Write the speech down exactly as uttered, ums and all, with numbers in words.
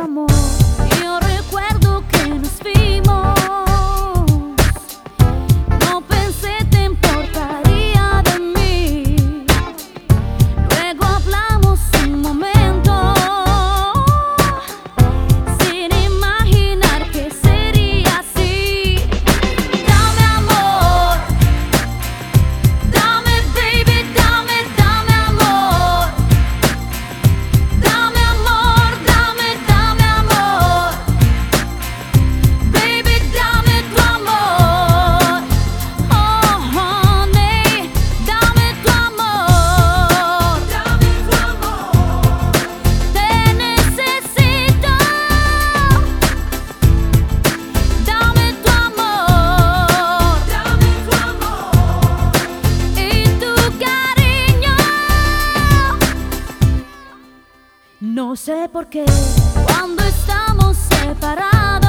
amor. Yo recuerdo que nos vimos, no pensé te importaría de mí. Luego hablamos un momento, sin imaginar que sería así. Dame amor, dame baby, dame, dame amor. Dame amor, dame, dame amor. Baby, dame tu amor. Oh, honey, dame tu amor. Dame tu amor. Te necesito. Dame tu amor. Dame tu amor. Y tu cariño. No sé por qué cuando estamos separados